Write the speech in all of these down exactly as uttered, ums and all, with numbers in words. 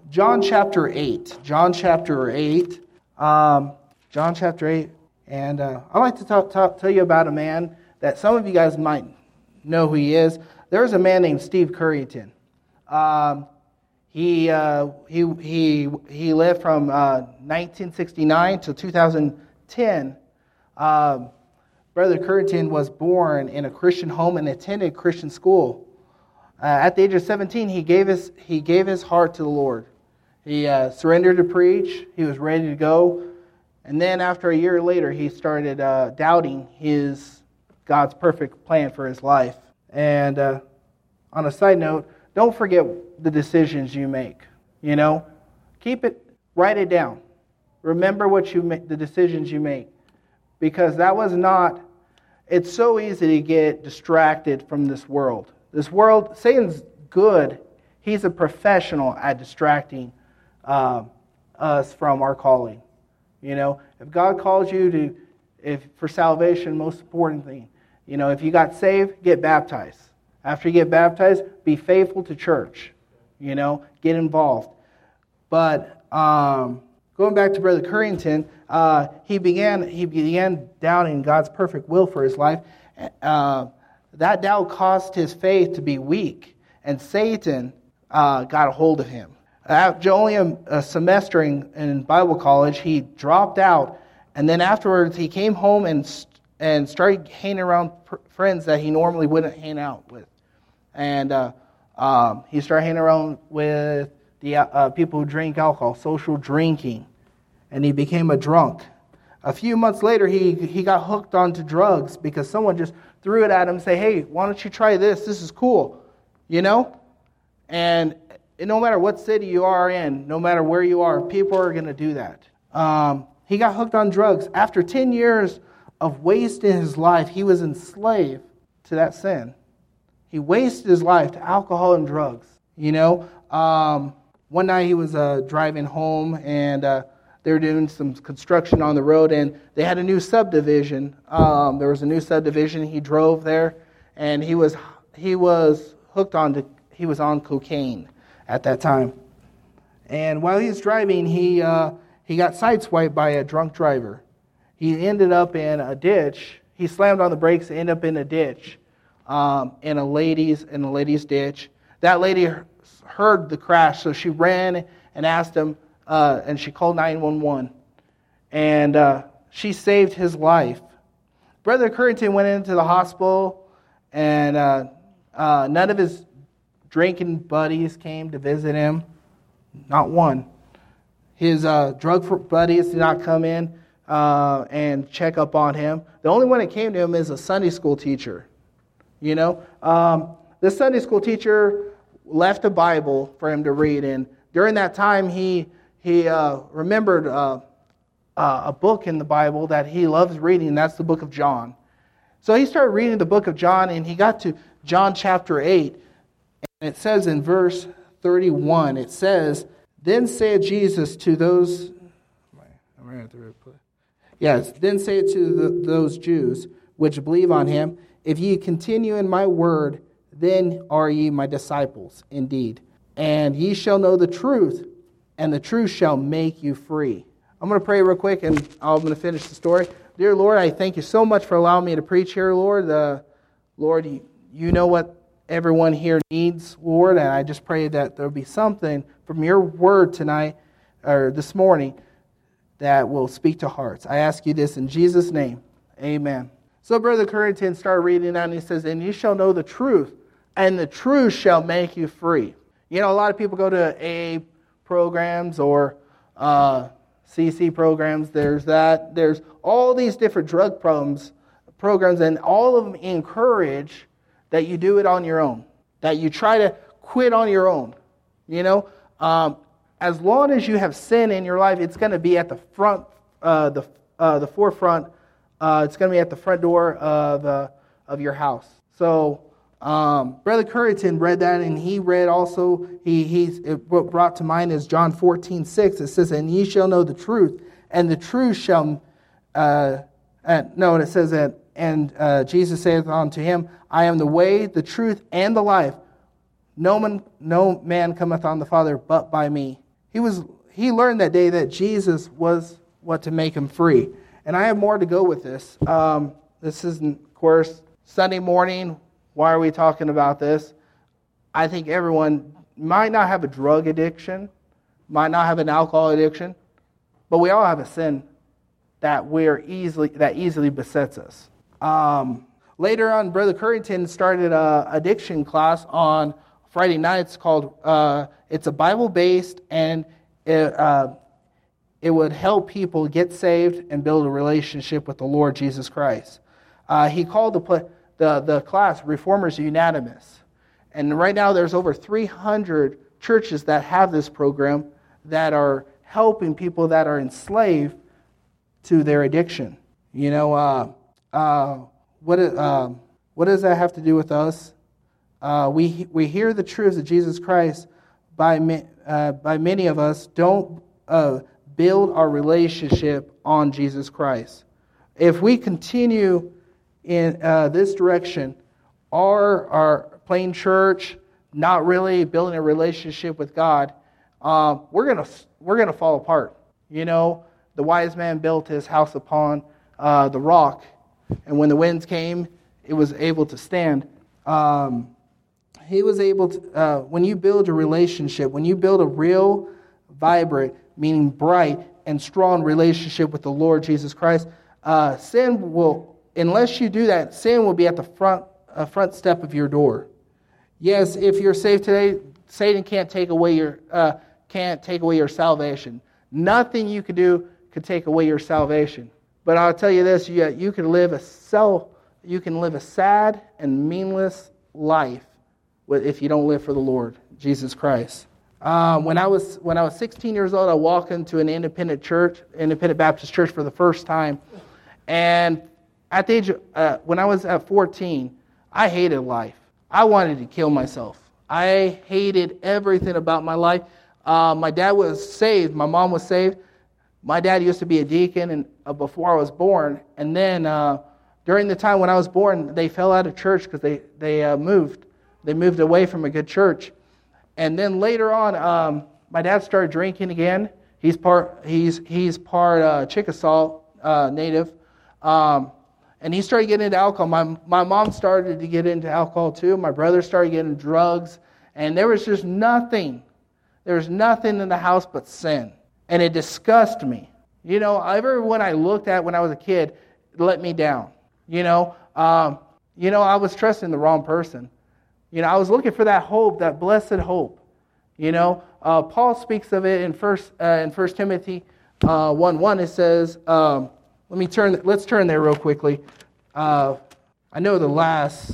John chapter eight. John chapter eight. Um, John chapter eight. And uh, I'd like to talk, talk, tell you about a man that some of you guys might know who he is. There's a man named Steve Currington. Um, he, uh, he, he, he lived from uh, nineteen sixty-nine to two thousand ten. Um, Brother Currington was born in a Christian home and attended Christian school. Uh, at the age of seventeen, he gave his he gave his heart to the Lord. He uh, surrendered to preach. He was ready to go. And then after a year later, he started uh, doubting his God's perfect plan for his life. And uh, on a side note, don't forget the decisions you make. You know, keep it, write it down. Remember what you make, the decisions you make, because that was not. It's so easy to get distracted from this world. This world, Satan's good. He's a professional at distracting uh, us from our calling. You know, if God calls you to, if for salvation, most important thing, you know, if you got saved, get baptized. After you get baptized, be faithful to church. You know, get involved. But um, going back to Brother Currington, uh, he began he began doubting God's perfect will for his life. Uh, that doubt caused his faith to be weak, and Satan uh, got a hold of him. After only a, a semester in, in Bible college, he dropped out, and then afterwards he came home and and started hanging around pr- friends that he normally wouldn't hang out with, and uh, um, he started hanging around with the uh, people who drink alcohol, social drinking, and he became a drunk. A few months later, he he got hooked onto drugs because someone just threw it at him and say, "Hey, why don't you try this? This is cool," you know, and. And no matter what city you are in, no matter where you are, people are going to do that. Um, he got hooked on drugs. After ten years of wasting his life, he was enslaved to that sin. He wasted his life to alcohol and drugs. You know, um, one night he was uh, driving home, and uh, they were doing some construction on the road, and they had a new subdivision. Um, there was a new subdivision. He drove there, and he was he was hooked on to, he was on cocaine at that time. And while he was driving, he uh, he got sideswiped by a drunk driver. He ended up in a ditch. He slammed on the brakes and ended up in a ditch, um, in a lady's in a lady's ditch. That lady heard the crash, so she ran and asked him, uh, and she called nine one one, and uh, she saved his life. Brother Currington went into the hospital, and uh, uh, none of his drinking buddies came to visit him. Not one. His uh, drug buddies did not come in uh, and check up on him. The only one that came to him is a Sunday school teacher. You know, um, the Sunday school teacher left a Bible for him to read, and during that time, he he uh, remembered uh, uh, a book in the Bible that he loves reading, and that's the book of John. So he started reading the book of John, and he got to John chapter eight. And it says in verse thirty-one, it says, "Then said Jesus to those," yes, "Then said to the, those Jews which believe on him, if ye continue in my word, then are ye my disciples indeed. And ye shall know the truth, and the truth shall make you free." I'm going to pray real quick, and I'm going to finish the story. Dear Lord, I thank you so much for allowing me to preach here, Lord. Uh, Lord, you, you know what everyone here needs, Lord, and I just pray that there'll be something from your word tonight, or this morning, that will speak to hearts. I ask you this in Jesus' name. Amen. So Brother Currington started reading that, and he says, "And you shall know the truth, and the truth shall make you free." You know, a lot of people go to A A programs or uh, C C programs. There's that. There's all these different drug programs, programs, and all of them encourage that you do it on your own, that you try to quit on your own. You know, um, as long as you have sin in your life, it's going to be at the front, uh, the uh, the forefront. Uh, it's going to be at the front door of uh, of your house. So, um, Brother Currington read that, and he read also. He he's it, what brought to mind is John fourteen six. It says, "And ye shall know the truth, and the truth shall." Uh, uh, no, and it says that. And uh, Jesus saith unto him, "I am the way, the truth, and the life. No man, no man cometh on the Father but by me." he was he learned that day that Jesus was what to make him free. And I have more to go with this. Um, this isn't, of course, Sunday morning. Why are we talking about this? I think everyone might not have a drug addiction, might not have an alcohol addiction, but we all have a sin that we're easily that easily besets us. Um, later on, Brother Currington started an addiction class on Friday nights called, uh, it's a Bible-based, and it, uh, it would help people get saved and build a relationship with the Lord Jesus Christ. Uh, he called the, the, the class Reformers Unanimous. And right now there's over three hundred churches that have this program that are helping people that are enslaved to their addiction. You know, uh, uh, what, uh, what does that have to do with us? Uh, we we hear the truths of Jesus Christ by uh, by many of us don't uh, build our relationship on Jesus Christ. If we continue in uh, this direction, our our plain church not really building a relationship with God, uh, we're gonna we're gonna fall apart. You know, the wise man built his house upon uh, the rock, and when the winds came, it was able to stand. Um, He was able to, uh, when you build a relationship, when you build a real, vibrant, meaning bright and strong relationship with the Lord Jesus Christ, uh, sin will, unless you do that, sin will be at the front uh, front step of your door. Yes, if you're saved today, Satan can't take away your uh, can't take away your salvation. Nothing you can do could take away your salvation. But I'll tell you this: you you can live a self, you can live a sad and meaningless life if you don't live for the Lord Jesus Christ. Uh, when I was when I was sixteen years old, I walked into an independent church, independent Baptist church, for the first time. And at the age of, uh, when I was at fourteen, I hated life. I wanted to kill myself. I hated everything about my life. Uh, my dad was saved. My mom was saved. My dad used to be a deacon, and uh, before I was born. And then uh, during the time when I was born, they fell out of church because they they uh, moved. They moved away from a good church. And then later on, um, my dad started drinking again. He's part he's he's part uh, Chickasaw uh, native. Um, and he started getting into alcohol. My my mom started to get into alcohol too. My brother started getting drugs. And there was just nothing. There was nothing in the house but sin. And it disgusted me. You know, everyone I looked at when I was a kid let me down. You know, um, you know, I was trusting the wrong person. You know, I was looking for that hope, that blessed hope. You know, uh, Paul speaks of it in First uh, in First Timothy uh, one one. It says, um, "Let me turn. Let's turn there real quickly." Uh, I know the last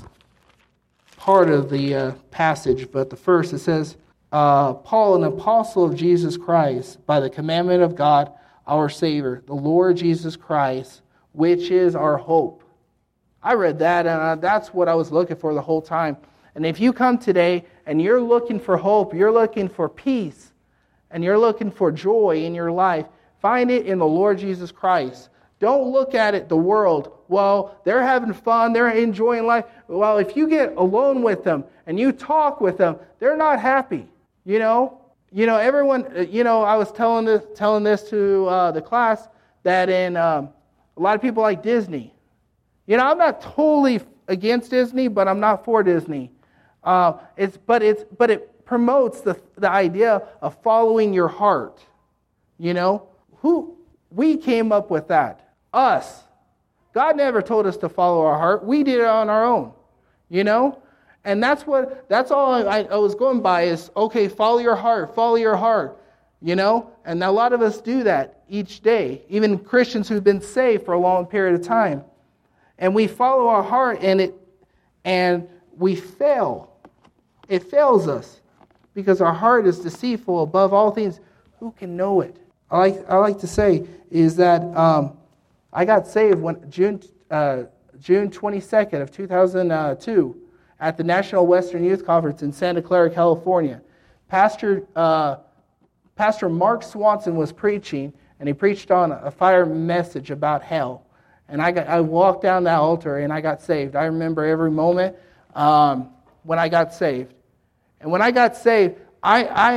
part of the uh, passage, but the first it says, uh, "Paul, an apostle of Jesus Christ, by the commandment of God, our Savior, the Lord Jesus Christ, which is our hope." I read that, and uh, that's what I was looking for the whole time. And if you come today and you're looking for hope, you're looking for peace, and you're looking for joy in your life, find it in the Lord Jesus Christ. Don't look at it, the world. Well, they're having fun, they're enjoying life. Well, if you get alone with them and you talk with them, they're not happy. You know, you know everyone. You know, I was telling this telling this to uh, the class that in um, a lot of people like Disney. You know, I'm not totally against Disney, but I'm not for Disney. Uh, it's but it's but it promotes the the idea of following your heart. You know, who we came up with that? Us. God never told us to follow our heart. We did it on our own. You know, and that's what that's all I, I was going by is okay. Follow your heart. Follow your heart. You know, and a lot of us do that each day. Even Christians who've been saved for a long period of time, and we follow our heart, and it and we fail. It fails us because our heart is deceitful above all things. Who can know it? I like I like to say is that um, I got saved when June uh, June twenty-second of two thousand two at the National Western Youth Conference in Santa Clara, California. Pastor uh, Pastor Mark Swanson was preaching, and he preached on a fire message about hell. And I got I walked down that altar and I got saved. I remember every moment um, when I got saved. And when I got saved, I I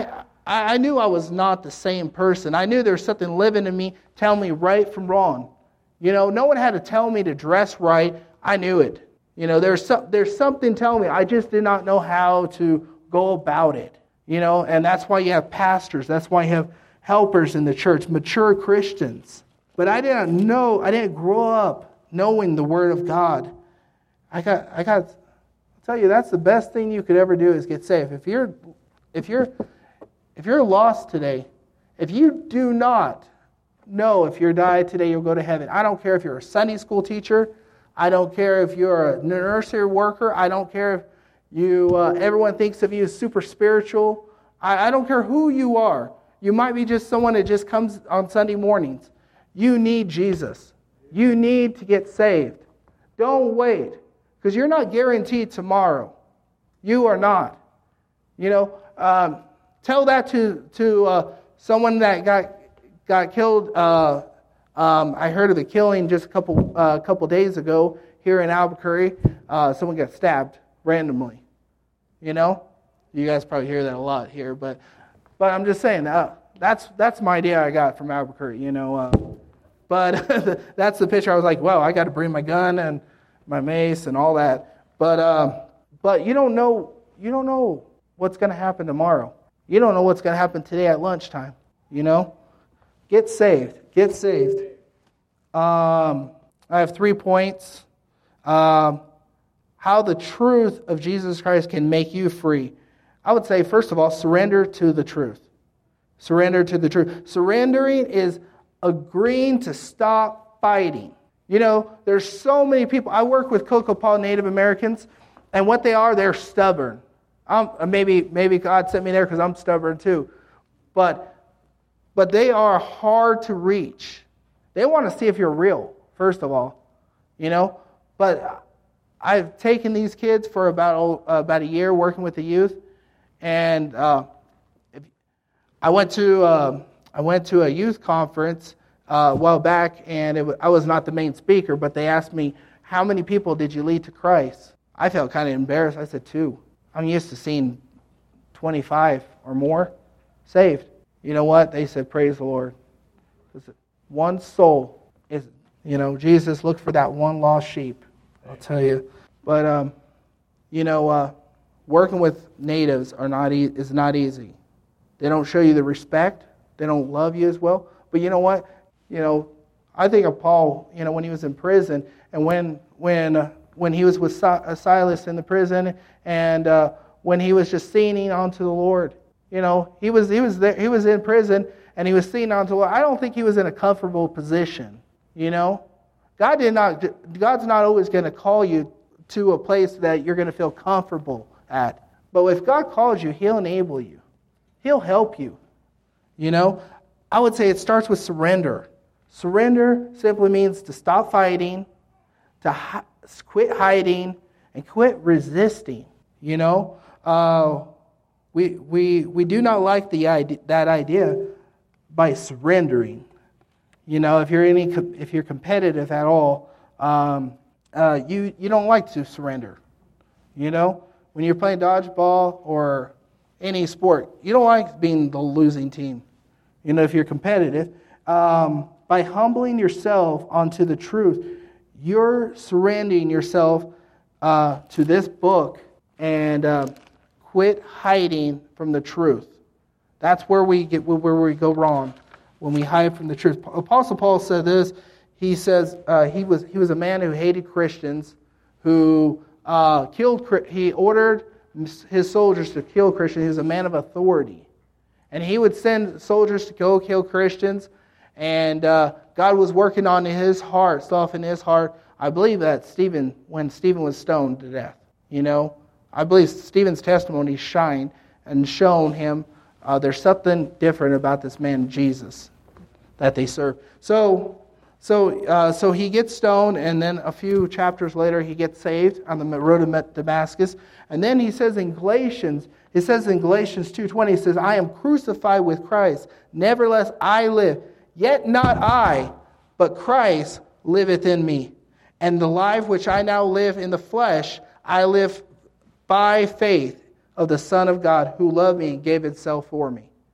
I, I knew I was not the same person. I knew there was something living in me telling me right from wrong. You know, no one had to tell me to dress right. I knew it. You know, there's some, there's something telling me. I just did not know how to go about it. You know, and that's why you have pastors. That's why you have helpers in the church, mature Christians. But I didn't know, I didn't grow up knowing the Word of God. I got, I got, I'll tell you, that's the best thing you could ever do is get saved. If you're, if you're, if you're lost today, if you do not know if you die today, you'll go to heaven. I don't care if you're a Sunday school teacher. I don't care if you're a nursery worker. I don't care if you, uh, everyone thinks of you as super spiritual. I, I don't care who you are. You might be just someone that just comes on Sunday mornings. You need Jesus. You need to get saved. Don't wait, because you're not guaranteed tomorrow. You are not. You know, um, tell that to to uh, someone that got got killed. Uh, um, I heard of the killing just a couple uh, couple days ago here in Albuquerque. Uh, someone got stabbed randomly. You know, you guys probably hear that a lot here, but but I'm just saying uh, that's that's my idea I got from Albuquerque. You know, uh, but that's the picture. I was like, wow, I got to bring my gun and my mace and all that. But um, but you don't know you don't know what's going to happen tomorrow. You don't know what's going to happen today at lunchtime. You know, get saved. Get saved. Um, I have three points. Um, how the truth of Jesus Christ can make you free. I would say, first of all, surrender to the truth. Surrender to the truth. Surrendering is agreeing to stop fighting. You know, there's so many people. I work with Kokopah Native Americans, and what they are, they're stubborn. I'm, maybe maybe God sent me there because I'm stubborn too. But, but they are hard to reach. They want to see if you're real, first of all. You know, but I've taken these kids for about uh, about a year working with the youth, and uh, if, I went to uh, I went to a youth conference uh, a while back, and it was, I was not the main speaker, but they asked me, "How many people did you lead to Christ?" I felt kind of embarrassed. I said two. I'm used to seeing twenty-five or more saved. You know what? They said, "Praise the Lord." One soul is, you know, Jesus looked for that one lost sheep. I'll tell you. But, um, you know, uh, working with natives are not e- is not easy. They don't show you the respect. They don't love you as well. But you know what? You know, I think of Paul, you know, when he was in prison, and when when uh, when he was with Silas in the prison, and uh, when he was just singing unto the Lord. You know, he was he was there, he was in prison, and he was singing unto the Lord. I don't think he was in a comfortable position. You know, God did not. God's not always going to call you to a place that you're going to feel comfortable at. But if God calls you, He'll enable you. He'll help you. You know, I would say it starts with surrender. Surrender simply means to stop fighting, to hi- quit hiding, and quit resisting. You know, uh, we we we do not like the idea, that idea by surrendering. You know, if you're any if you're competitive at all, um, uh, you you don't like to surrender. You know, when you're playing dodgeball or any sport, you don't like being the losing team. You know, if you're competitive, um, by humbling yourself onto the truth, you're surrendering yourself uh, to this book and uh, quit hiding from the truth. That's where we get where we go wrong, when we hide from the truth. Apostle Paul said this. He says uh, he was he was a man who hated Christians, who uh, killed. He ordered his soldiers to kill Christians. He was a man of authority, and he would send soldiers to go kill Christians. And uh, God was working on his heart, stuff in his heart. I believe that Stephen, when Stephen was stoned to death, you know, I believe Stephen's testimony shined and shown him uh, there's something different about this man Jesus that they serve. So, so, uh, so he gets stoned, and then a few chapters later, he gets saved on the road to Damascus. And then he says in Galatians, it says in Galatians two twenty, it says, "I am crucified with Christ. Nevertheless, I live. Yet not I, but Christ liveth in me. And the life which I now live in the flesh, I live by faith of the Son of God, who loved me and gave himself for me."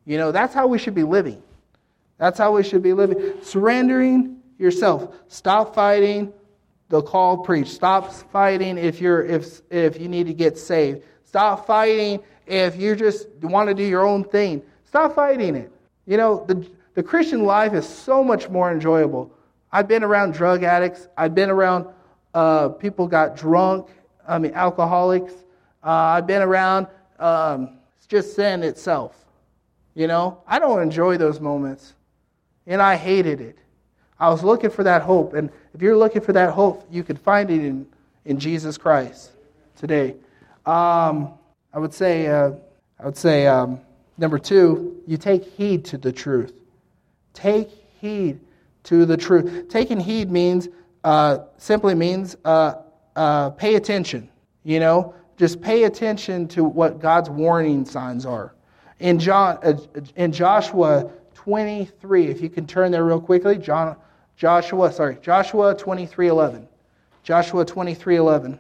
You know, that's how we should be living. That's how we should be living. Surrendering yourself. Stop fighting the call preach. Stop fighting if you're if if you need to get saved. Stop fighting if you just want to do your own thing. Stop fighting it. You know, the the Christian life is so much more enjoyable. I've been around drug addicts. I've been around uh, people got drunk. I mean, alcoholics. Uh, I've been around um, just sin itself. You know, I don't enjoy those moments, and I hated it. I was looking for that hope, and if you're looking for that hope, you can find it in, in Jesus Christ today. Um, I would say, uh, I would say, um, number two, you take heed to the truth. Take heed to the truth. Taking heed means uh, simply means uh, uh, pay attention. You know, just pay attention to what God's warning signs are. In John, uh, in Joshua twenty-three, if you can turn there real quickly, John, Joshua, sorry, Joshua twenty-three eleven. Joshua twenty-three eleven.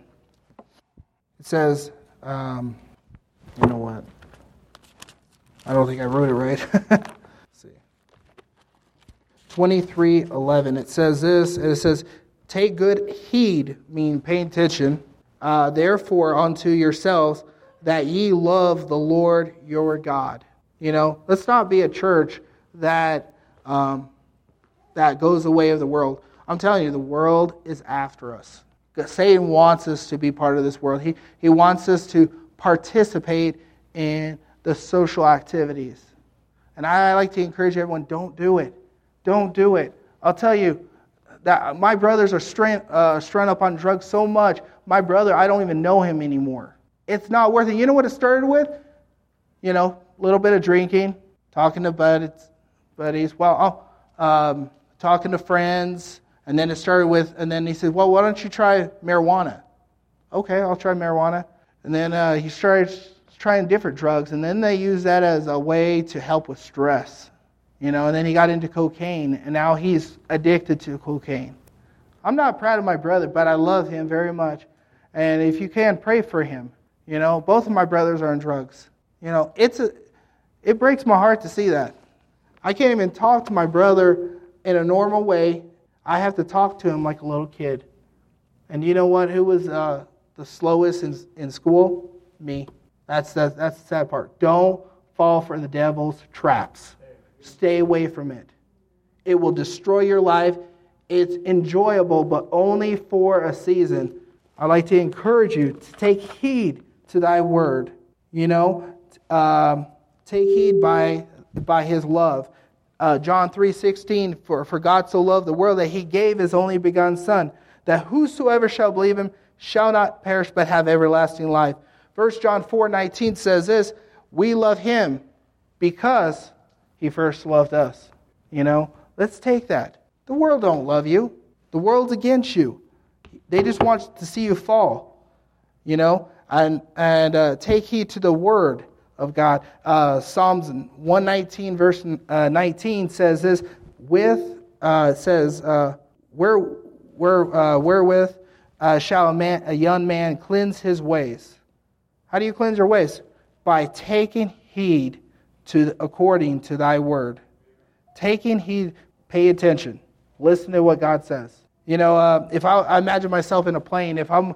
It says, um, you know what? I don't think I wrote it right. Let's see. twenty-three eleven. It says this. It says, take good heed, meaning pay attention, uh, therefore unto yourselves, that ye love the Lord your God. You know, let's not be a church that um, that goes the way of the world. I'm telling you, the world is after us. Satan wants us to be part of this world. He he wants us to participate in the social activities. And I like to encourage everyone, don't do it. Don't do it. I'll tell you, that my brothers are strung, uh, strung up on drugs so much. My brother, I don't even know him anymore. It's not worth it. You know what it started with? You know, a little bit of drinking, talking to buddies, buddies. Well, oh, um, talking to friends, and then it started with, and then he said, well, why don't you try marijuana? Okay, I'll try marijuana. And then uh, he started trying different drugs, and then they use that as a way to help with stress. You know, and then he got into cocaine, and now he's addicted to cocaine. I'm not proud of my brother, but I love him very much. And if you can, pray for him. You know, both of my brothers are on drugs. You know, it's a, it breaks my heart to see that. I can't even talk to my brother in a normal way. I have to talk to him like a little kid. And you know what? Who was uh, the slowest in, in school? Me. That's, that's, that's the sad part. Don't fall for the devil's traps. Stay away from it. It will destroy your life. It's enjoyable, but only for a season. I'd like to encourage you to take heed to thy word. You know, um, take heed by by his love. Uh, John three sixteen, for, for God so loved the world that he gave his only begotten Son, that whosoever shall believe him shall not perish but have everlasting life. First John four nineteen says this, we love him because he first loved us. You know, let's take that. The world don't love you. The world's against you. They just want to see you fall. You know, and and uh, take heed to the word of God. Uh, Psalms one nineteen verse uh, nineteen says this. With uh, says uh, where where uh, wherewith uh, shall a man a young man cleanse his ways? How do you cleanse your ways? By taking heed to according to thy word. Taking heed, pay attention. Listen to what God says. You know, uh, if I, I imagine myself in a plane, if I'm,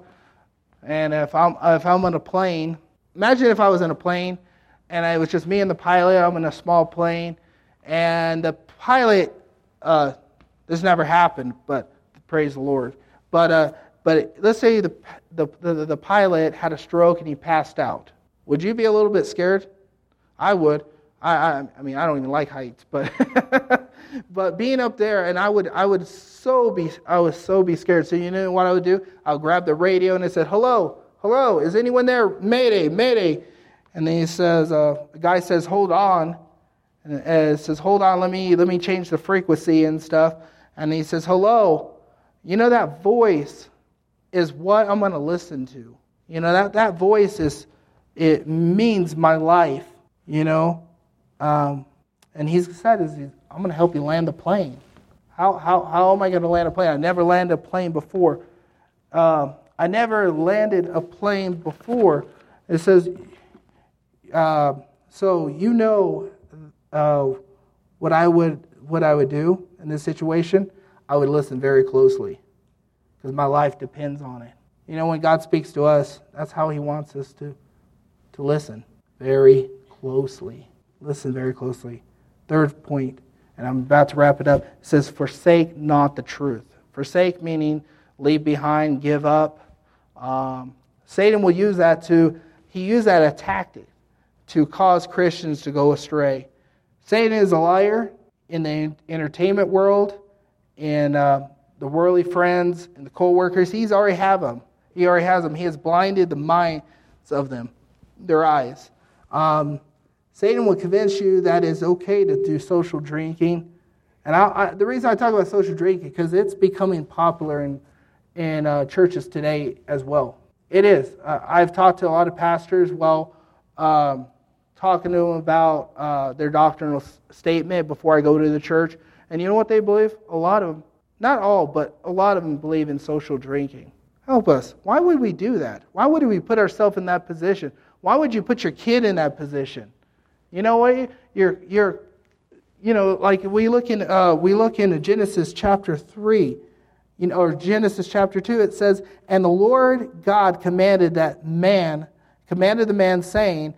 and if I'm if I'm on a plane, imagine if I was in a plane, and it was just me and the pilot. I'm in a small plane, and the pilot. Uh, this never happened, but praise the Lord. But uh, but let's say the, the the the pilot had a stroke and he passed out. Would you be a little bit scared? I would. I, I I mean I don't even like heights, but but being up there, and I would I would so be I was so be scared. So you know what I would do? I would grab the radio and it said, "Hello, hello, is anyone there? Mayday, mayday!" And then he says, uh, the guy says, "Hold on," and it says, "Hold on, let me let me change the frequency and stuff." And he says, "Hello, you know that voice is what I'm going to listen to. You know that that voice is it means my life. You know." Um, and he said, "Is I'm going to help you land the plane." How how how am I going to land a plane? I never landed a plane before. Um, I never landed a plane before. It says, uh, so you know uh, what I would what I would do in this situation, I would listen very closely because my life depends on it. You know, when God speaks to us, that's how He wants us to to listen very closely. Listen very closely. Third point, and I'm about to wrap it up. It says, "Forsake not the truth." Forsake meaning leave behind, give up. Um, Satan will use that to he used that as a tactic to cause Christians to go astray. Satan is a liar in the entertainment world, in uh, the worldly friends, and the co-workers. He's already have them. He already has them. He has blinded the minds of them, their eyes. Um, Satan will convince you that it's okay to do social drinking. And I, I, the reason I talk about social drinking, because it's becoming popular in, in uh, churches today as well. It is. Uh, I've talked to a lot of pastors while um, talking to them about uh, their doctrinal s- statement before I go to the church. And you know what they believe? A lot of them, not all, but a lot of them believe in social drinking. Help us. Why would we do that? Why would we put ourselves in that position? Why would you put your kid in that position? You know what? You're, you're, you know, like we look in, uh, we look into Genesis chapter three, you know, or Genesis chapter two. It says, "And the Lord God commanded that man, commanded the man, saying,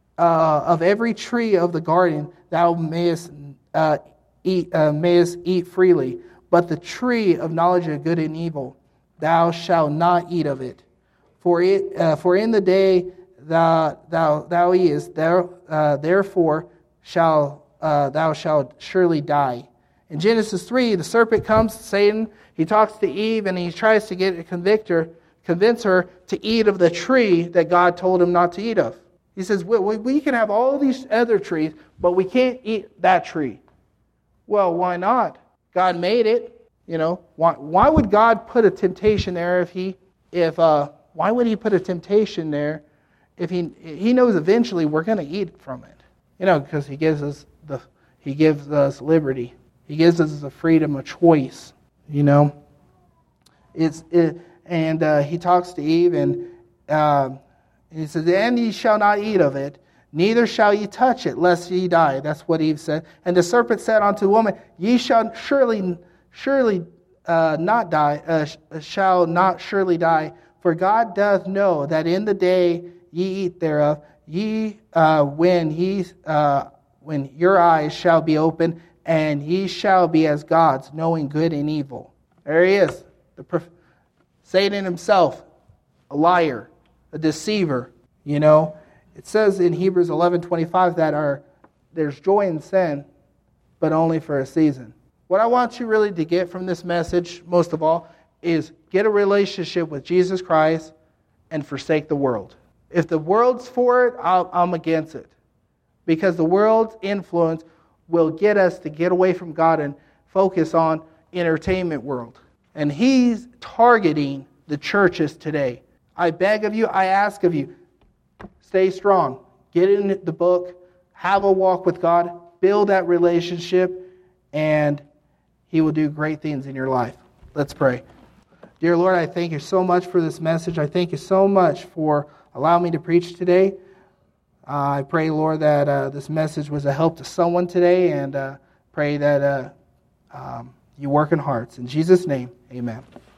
uh, of every tree of the garden thou mayest uh, eat, uh, mayest eat freely, but the tree of knowledge of good and evil, thou shalt not eat of it. For it, uh, for in the day thou thou thou eatest, thou uh, therefore shall uh, thou shalt surely die." In Genesis three, the serpent comes, Satan. He talks to Eve, and he tries to get convict her, convince her to eat of the tree that God told him not to eat of. He says, we, we can have all these other trees, but we can't eat that tree. Well, why not? God made it. You know, why, why would God put a temptation there if he, if, uh, why would he put a temptation there if he, he knows eventually we're going to eat from it? You know, because he gives us the, he gives us liberty. He gives us the freedom of choice, you know. It's it, And uh, he talks to Eve, and uh, he says, "And ye shall not eat of it, neither shall ye touch it, lest ye die." That's what Eve said. "And the serpent said unto the woman, Ye shall surely, surely uh, not die, uh, shall not surely die, for God doth know that in the day ye eat thereof, ye uh, when ye uh, when your eyes shall be opened, and ye shall be as gods, knowing good and evil." There he is, the prof- Satan himself, a liar, a deceiver. You know, it says in Hebrews eleven twenty-five that our there's joy in sin, but only for a season. What I want you really to get from this message, most of all, is get a relationship with Jesus Christ and forsake the world. If the world's for it, I'll, I'm against it. Because the world's influence will get us to get away from God and focus on entertainment world. And He's targeting the churches today. I beg of you, I ask of you, stay strong. Get in the book, have a walk with God, build that relationship, and He will do great things in your life. Let's pray. Dear Lord, I thank you so much for this message. I thank you so much for allowing me to preach today. Uh, I pray, Lord, that uh, this message was a help to someone today, and uh, pray that uh, um, you work in hearts. In Jesus' name, amen.